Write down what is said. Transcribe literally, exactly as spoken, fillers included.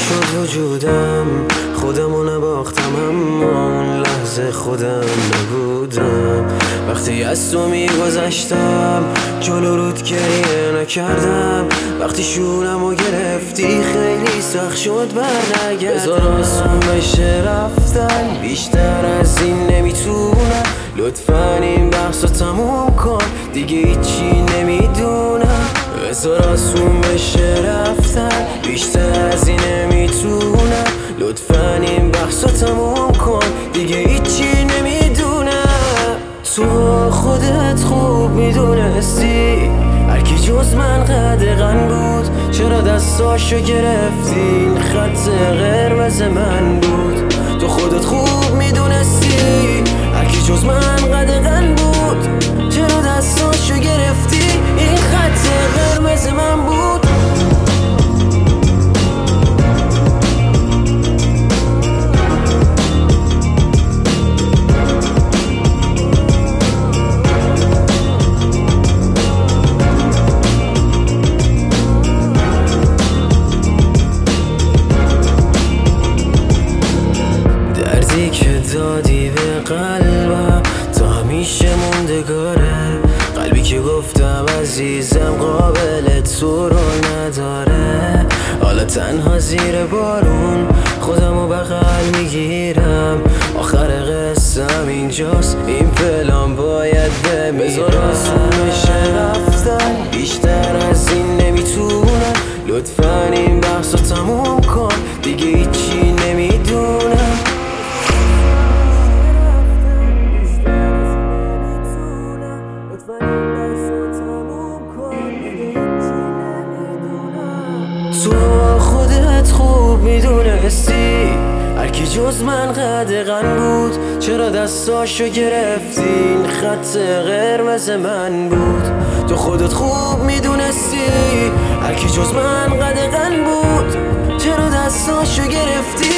شد وجودم، خودمو نباختم اما اون لحظه خودم نبودم. وقتی از تو میگذشتم جلو رود گریه نکردم. وقتی شونمو گرفتی خیلی سخت شد برنگردم. بذار آسون بشه رفتن، بیشتر از این نمیتونم. لطفاً این بحثو تموم کن، دیگه هیچی نمیدونم. بذار آسون بشه رفتن، بیشتر از این نمیتونم. لطفاً این بحثو تموم کن، دیگه هیچی نمیدونم. تو خودت خوب میدونستی هرکی جز من قدغن بود. چرا دستاشو گرفتی؟ این خط قرمز من بود. تو خودت خوب میدونستی هرکی جز من قدغن بود. چرا دستاشو گرفتی؟ این خط قرمز من بود. دردی که دادی به قلبم تا همیشه موندگاره. قلبی که گفتم عزیزم قابل تو رو نداره. حالا تنها زیر بارون خودمو بغل میگیرم. آخر قصم اینجاست، این پلان باید بمیرم. بذار آسون بشه رفتن، بیشتر از این نمیتونم. لطفاً این بحثو تموم کن، دیگه هیچی نمیدونم. تو خودت خوب میدونستی هرکی جز من قدغن بود. چرا دستاشو گرفتی؟ این خط قرمز من بود. تو خودت خوب میدونستی هرکی جز من قدغن بود. چرا دستاشو گرفتی؟